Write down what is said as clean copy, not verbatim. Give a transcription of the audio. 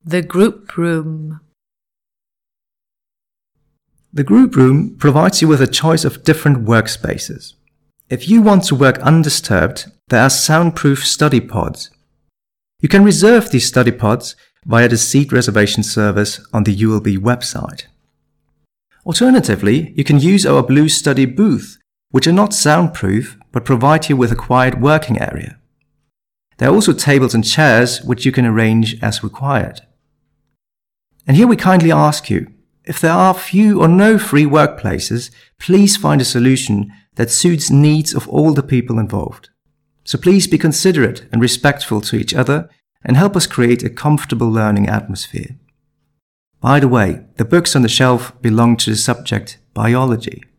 The group room. The group room provides you with a choice of different workspaces. If you want to work undisturbed, there are soundproof study pods. You can reserve these study pods via the seat reservation service on the ULB website. Alternatively, you can use our Blue Study booth, which are not soundproof but provide you with a quiet working area. There are also tables and chairs which you can arrange as required. And here we kindly ask you, if there are few or no free workplaces, please find a solution that suits needs of all the people involved. So please be considerate and respectful to each other and help us create a comfortable learning atmosphere. By the way, the books on the shelf belong to the subject biology.